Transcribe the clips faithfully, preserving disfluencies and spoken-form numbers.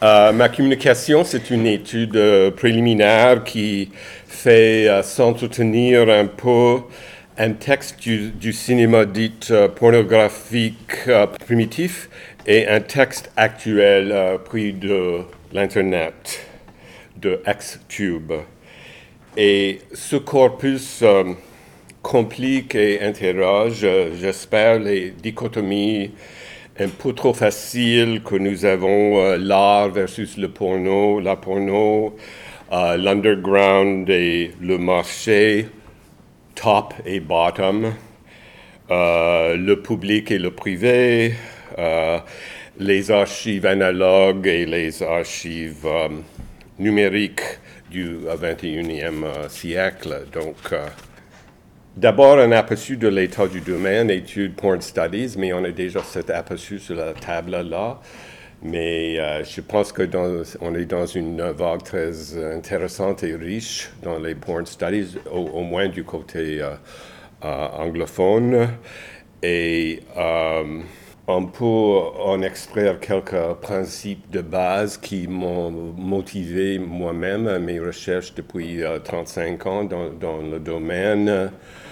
Euh, ma communication, c'est une étude euh, préliminaire qui fait euh, s'entretenir un peu un texte du, du cinéma dit euh, pornographique euh, primitif et un texte actuel euh, pris de l'Internet, de Xtube. Et ce corpus euh, complique et interroge, euh, j'espère, les dichotomies un peu trop faciles que nous avons, euh, l'art versus le porno, la porno, euh, l'underground et le marché, top et bottom, euh, le public et le privé, euh, les archives analogues et les archives euh, numériques du vingt et unième euh, siècle. Donc, euh, d'abord, un aperçu de l'état du domaine, études Porn Studies, mais on a déjà cet aperçu sur la table là. Mais euh, je pense que dans, on est dans une vague très intéressante et riche dans les Porn Studies, au, au moins du côté euh, euh, anglophone. Et euh, on peut en extraire quelques principes de base qui m'ont motivé moi-même à mes recherches depuis euh, trente-cinq ans dans, dans le domaine.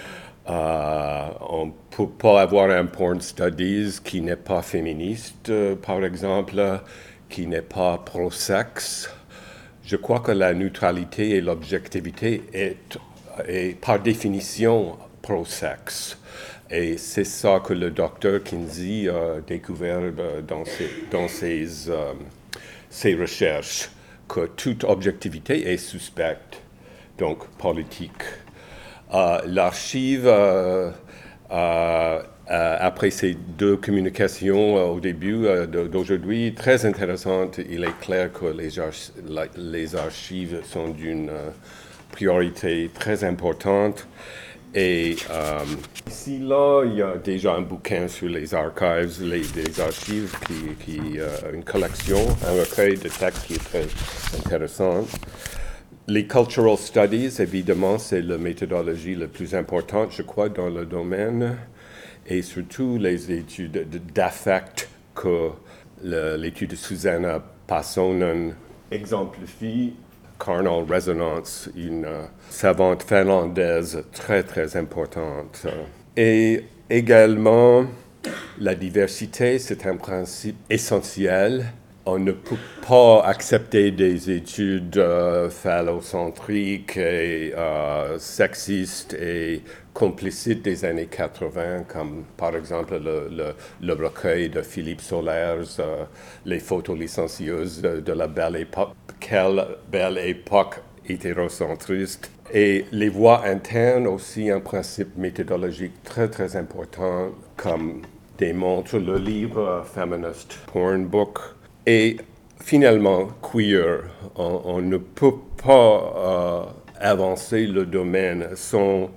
Euh, on ne peut pas avoir un porn studies qui n'est pas féministe, euh, par exemple, qui n'est pas pro-sexe. Je crois que la neutralité et l'objectivité est, est par définition pro-sexe. Et c'est ça que le docteur Kinsey a découvert dans ses, dans ses, euh, ses recherches, que toute objectivité est suspecte, donc politique. Euh, l'archive, euh, euh, euh, après ces deux communications euh, au début euh, d'aujourd'hui, très intéressante. Il est clair que les, arch- la, les archives sont d'une euh, priorité très importante. Et euh, ici, là, il y a déjà un bouquin sur les archives, les, les archives, qui, qui euh, une collection, un recueil de textes qui est très intéressant. Les cultural studies, évidemment, c'est la méthodologie la plus importante, je crois, dans le domaine, et surtout les études d'affect que le, l'étude de Susanna Passonen exemplifie. Carnal Resonance, une uh, savante finlandaise très, très importante. Et également, la diversité, c'est un principe essentiel. On ne peut pas accepter des études euh, phallocentriques et euh, sexistes et complicites des années quatre-vingts, comme par exemple le, le, le recueil de Philippe Solers, euh, Les photos licencieuses de, de la belle époque. Quelle belle époque hétérocentriste. Et les voix internes aussi, un principe méthodologique très, très important, comme démontre le livre Feminist Porn Book. Et finalement, queer, on, on ne peut pas euh, avancer le domaine sans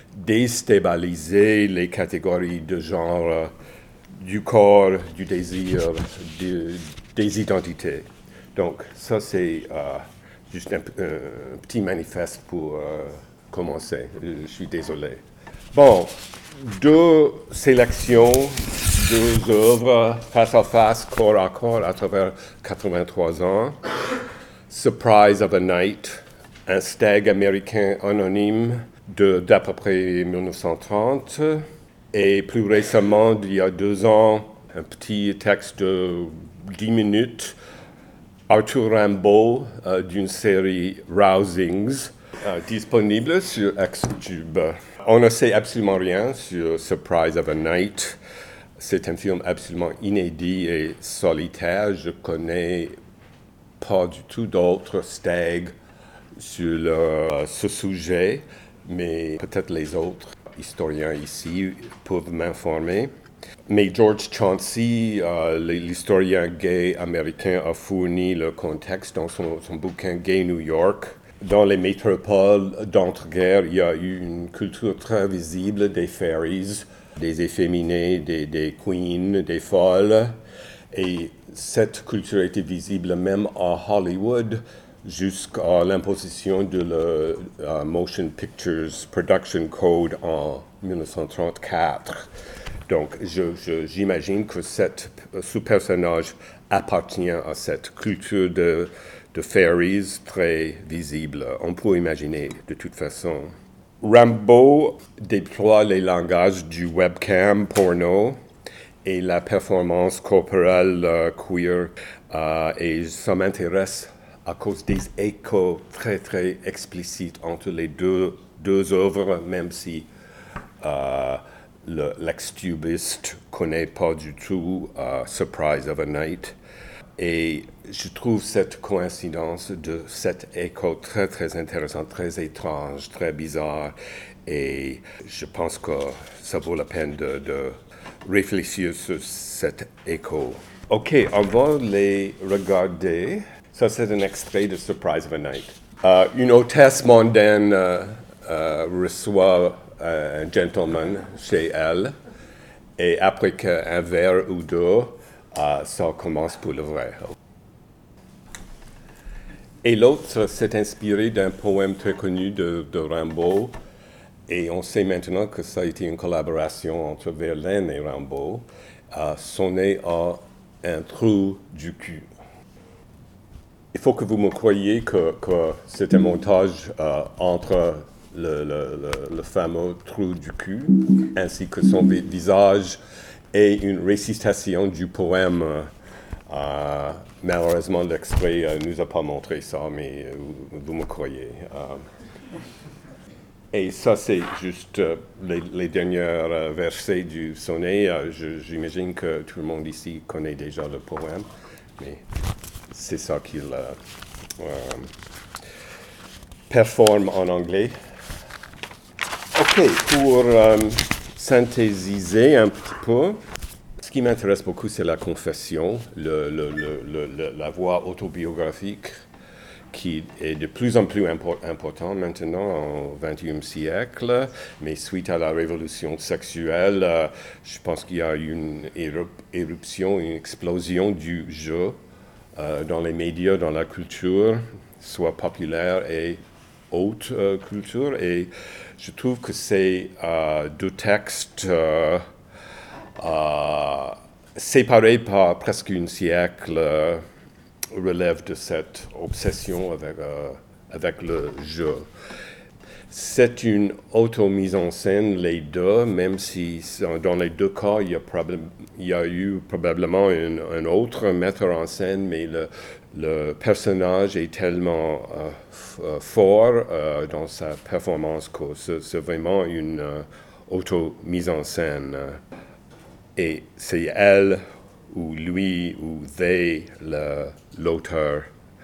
déstabiliser les catégories de genre, euh, du corps, du désir, de, des identités. Donc ça, c'est euh, juste un, un petit manifeste pour euh, commencer. Je suis désolé. Bon, deux sélections, deux œuvres face à face, corps à corps, à travers quatre-vingt-trois ans. Surprise of a Night, un stag américain anonyme de, d'à peu près dix-neuf cent trente. Et plus récemment, il y a deux ans, un petit texte de dix minutes, Arthur Rimbaud, euh, d'une série Rousings, euh, disponible sur Xtube. On ne sait absolument rien sur Surprise of a Night. C'est un film absolument inédit et solitaire. Je connais pas du tout d'autres stags sur le, euh, ce sujet, mais peut-être les autres historiens ici peuvent m'informer. Mais George Chauncey, euh, l'historien gay américain, a fourni le contexte dans son, son bouquin Gay New York. Dans les métropoles d'entre-guerres, il y a eu une culture très visible des fairies, des efféminées, des, des queens, des folles. Et cette culture était visible même à Hollywood jusqu'à l'imposition de le uh, Motion Pictures Production Code en dix-neuf cent trente-quatre. Donc, je, je, j'imagine que cette, ce personnage appartient à cette culture de, de fairies très visible. On peut imaginer de toute façon. Rambo déploie les langages du webcam porno et la performance corporelle euh, queer. Euh, et ça m'intéresse à cause des échos très, très explicites entre les deux, deux œuvres, même si euh, le, l'ex-tubiste ne connaît pas du tout uh, Surprise of a Night. Et je trouve cette coïncidence de cet écho très, très intéressant, très étrange, très bizarre. Et je pense que ça vaut la peine de, de réfléchir sur cet écho. OK, on va les regarder. Ça, c'est un extrait de Surprise of a Night. Uh, une hôtesse mondaine uh, uh, reçoit uh, un gentleman chez elle. Et après qu'un verre ou deux, uh, ça commence pour le vrai. Et l'autre s'est inspiré d'un poème très connu de, de Rimbaud. Et on sait maintenant que ça a été une collaboration entre Verlaine et Rimbaud. Uh, sonner à un trou du cul. Il faut que vous me croyiez que, que c'est un montage uh, entre le, le, le, le fameux trou du cul ainsi que son visage et une récitation du poème. Uh, malheureusement, l'extrait ne uh, nous a pas montré ça, mais uh, vous, vous me croyez. Uh, et ça, c'est juste uh, les, les derniers uh, versets du sonnet. Uh, je, j'imagine que tout le monde ici connaît déjà le poème, mais c'est ça qu'il uh, uh, performe en anglais. OK, pour um, synthétiser un petit peu, ce qui m'intéresse beaucoup, c'est la confession, le, le, le, le, la voix autobiographique qui est de plus en plus impor- important maintenant au vingtième siècle, mais suite à la révolution sexuelle, euh, je pense qu'il y a eu une érup- éruption, une explosion du jeu euh, dans les médias, dans la culture, soit populaire et haute euh, culture, et je trouve que ces euh, deux textes euh, euh, séparés par presque un siècle euh, relèvent de cette obsession avec, euh, avec le jeu. C'est une auto-mise en scène, les deux, même si dans les deux cas, il y a, probab- il y a eu probablement un, un autre metteur en scène, mais le, le personnage est tellement euh, f- euh, fort euh, dans sa performance que c'est, c'est vraiment une euh, auto-mise en scène. Et c'est elle ou lui ou they le, l'auteur.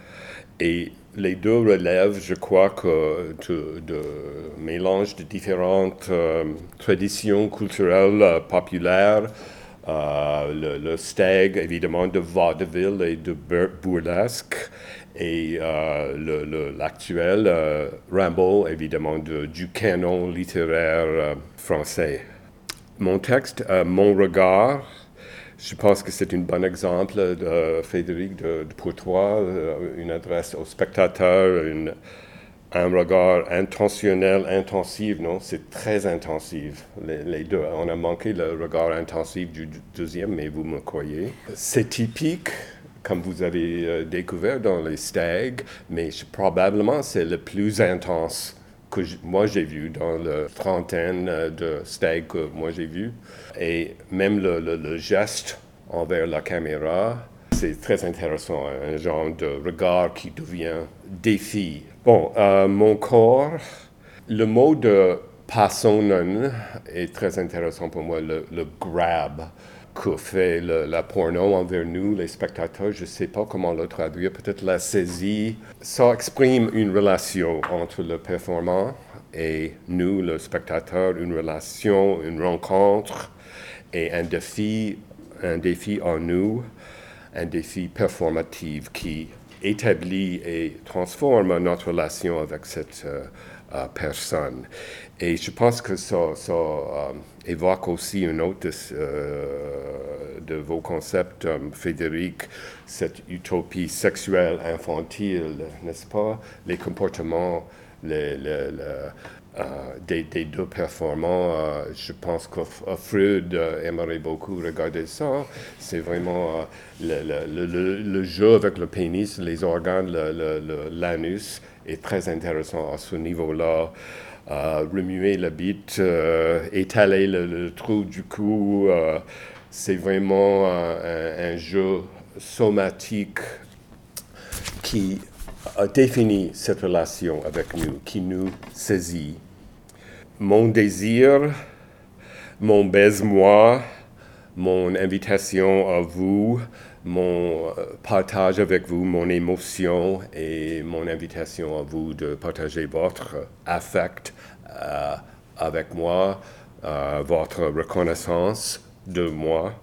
Et les deux relèvent, je crois, que de, de mélange de différentes euh, traditions culturelles euh, populaires. Euh, le, le stag, évidemment, de vaudeville et de burlesque. Et euh, le, le, l'actuel euh, Rimbaud, évidemment, de, du canon littéraire euh, français. Mon texte, euh, Mon regard, je pense que c'est un bon exemple de Frédéric de, de pour toi, euh, une adresse au spectateur, une, un regard intentionnel, intensif, non? C'est très intensif, les, les deux. On a manqué le regard intensif du deuxième, mais vous me croyez. C'est typique, comme vous avez euh, découvert dans les stags, mais je, probablement c'est le plus intense que je, moi j'ai vu dans la trentaine de stags que moi j'ai vu. Et même le, le, le geste envers la caméra, c'est très intéressant, un genre de regard qui devient défi. Bon, euh, mon corps, le mot de personen est très intéressant pour moi, le, le grab que fait le, la porno envers nous, les spectateurs. Je ne sais pas comment le traduire, peut-être la saisie. Ça exprime une relation entre le performant et nous, le spectateur, une relation, une rencontre et un défi, un défi en nous, un défi performatif qui établit et transforme notre relation avec cette euh, euh, personne. Et je pense que ça, ça euh, évoque aussi un autre de, euh, de vos concepts, euh, Frédéric, cette utopie sexuelle infantile, n'est-ce pas? Les comportements, les, les, les, euh, des, des deux performants. Euh, je pense que Freud euh, aimerait beaucoup regarder ça. C'est vraiment euh, le, le, le, le jeu avec le pénis, les organes, le, le, le, l'anus est très intéressant à ce niveau-là. Euh, remuer la bite, euh, étaler le, le trou du cou, euh, c'est vraiment euh, un, un jeu somatique qui a défini cette relation avec nous, qui nous saisit. Mon désir, mon baise-moi, mon invitation à vous, mon partage avec vous, mon émotion et mon invitation à vous de partager votre affect euh, avec moi, euh, votre reconnaissance de moi.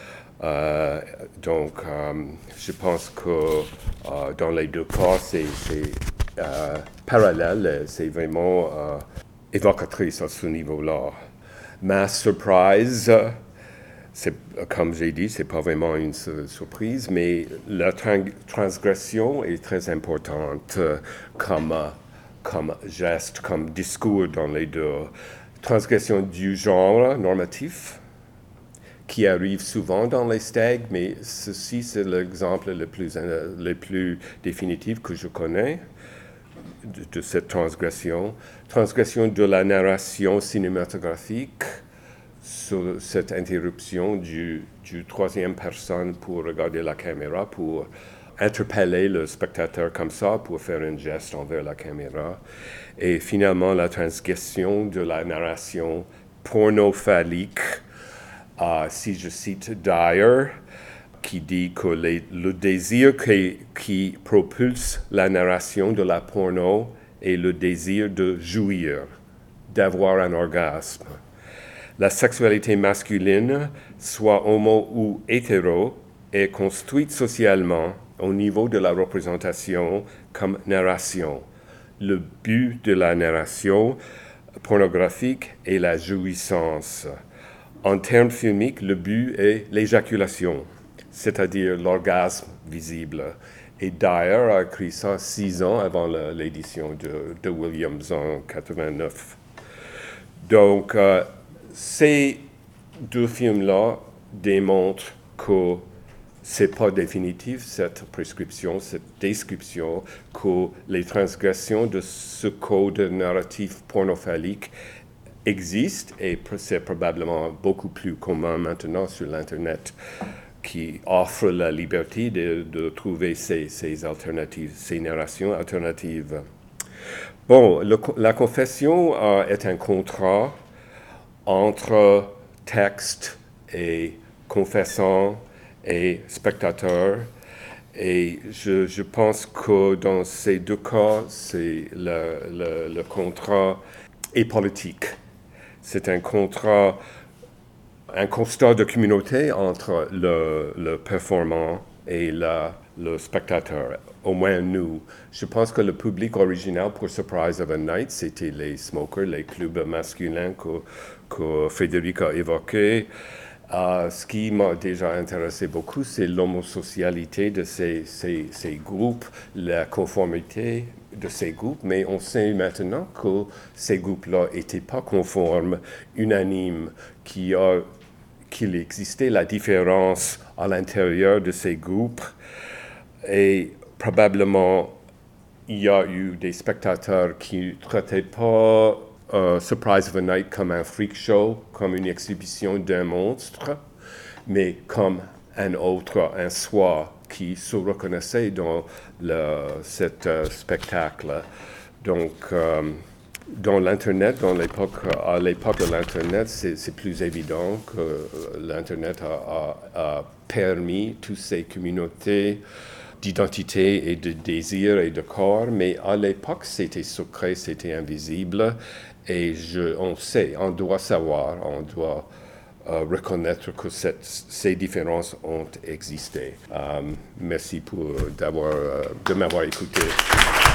Euh, donc, euh, je pense que euh, dans les deux cas, c'est, c'est euh, parallèle, c'est vraiment euh, évocatrice à ce niveau-là. Ma surprise, c'est, comme j'ai dit, c'est pas vraiment une surprise, mais la tra- transgression est très importante euh, comme, euh, comme geste, comme discours dans les deux. Transgression du genre normatif, qui arrive souvent dans les stags, mais ceci, c'est l'exemple le plus, euh, le plus définitif que je connais de, de cette transgression. Transgression de la narration cinématographique sur cette interruption du, du troisième personne pour regarder la caméra, pour interpeller le spectateur comme ça, pour faire un geste envers la caméra. Et finalement, la transgression de la narration pornophallique. Uh, si je cite Dyer, qui dit que les, le désir qui, qui propulse la narration de la porno est le désir de jouir, d'avoir un orgasme. La sexualité masculine, soit homo ou hétéro, est construite socialement au niveau de la représentation comme narration. Le but de la narration pornographique est la jouissance. En termes filmiques, le but est l'éjaculation, c'est-à-dire l'orgasme visible. Et Dyer a écrit ça six ans avant la, l'édition de, de Williams en quatre-vingt-neuf. Donc, euh, ces deux films-là démontrent que c'est pas définitif, cette prescription, cette description, que les transgressions de ce code narratif pornophallique existe et c'est probablement beaucoup plus commun maintenant sur l'Internet qui offre la liberté de, de trouver ces, ces alternatives, ces narrations alternatives. Bon, le, la confession euh, est un contrat entre texte et confessant et spectateur. Et je, je pense que dans ces deux cas, c'est le, le, le contrat est politique. C'est un contrat, un constat de communauté entre le, le performant et la, le spectateur, au moins nous. Je pense que le public original pour Surprise of a Night, c'était les smokers, les clubs masculins que, que Frédéric a évoqués. Uh, ce qui m'a déjà intéressé beaucoup, c'est l'homosocialité de ces, ces, ces groupes, la conformité de ces groupes, mais on sait maintenant que ces groupes-là n'étaient pas conformes, unanimes, qu'il, a, qu'il existait la différence à l'intérieur de ces groupes et probablement il y a eu des spectateurs qui ne traitaient pas Uh, Surprise of a Night comme un freak show, comme une exhibition d'un monstre, mais comme un autre, un soi qui se reconnaissait dans le, cet uh, spectacle. Donc, um, dans l'Internet, dans l'époque, à l'époque de l'Internet, c'est, c'est plus évident que l'Internet a, a, a permis toutes ces communautés d'identité et de désir et de corps, mais à l'époque, c'était secret, c'était invisible. Et je, on sait, on doit savoir, on doit euh, reconnaître que cette, ces différences ont existé. Um, merci pour d'avoir, euh, de m'avoir écouté.